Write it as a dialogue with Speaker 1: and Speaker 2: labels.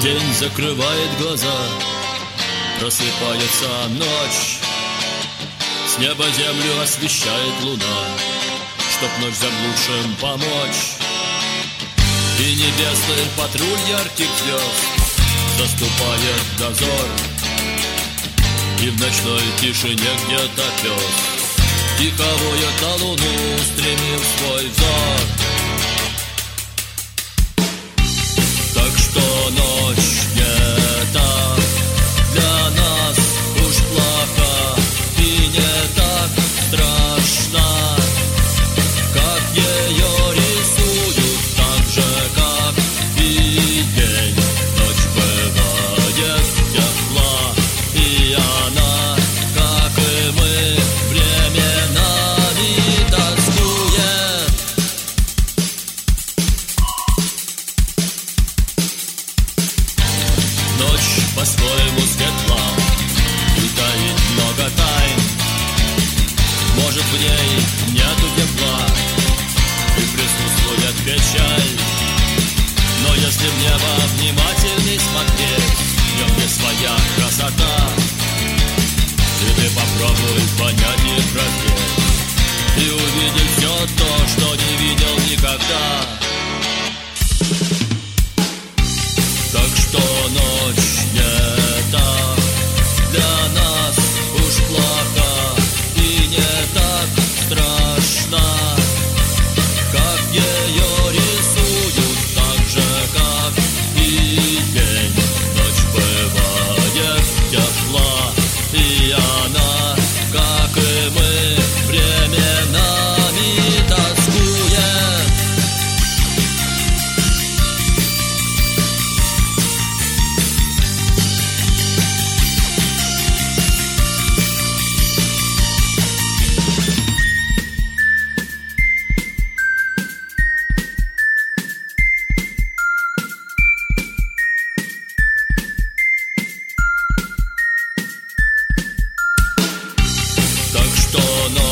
Speaker 1: День закрывает глаза, просыпается ночь. С неба землю освещает луна, чтоб ночь заблудшим помочь. И небесный патруль ярких звезд заступает в дозор. И в ночной тишине где-то пес тихо воет на луну, устремив свой взор. Так что ночь не так для нас уж плоха и не так страшна, как ее рисуют, так же, как и день. Ночь бывает тепла, и она, как и мы, временами тоскует. Ночь по-своему светла и таит много тайн. Может, в ней нету тепла и присутствует печаль. Но если в небо внимательней смотреть, в нем есть своя красота. И ты попробуй понять и прозреть, и увидеть все то, что не видел никогда. Так что ночь не так для нас уж плоха и не так страшна, как ее рисуют, так же, как и день. Ночь бывает тепла, и она, как и мы, временами тоскует. Так что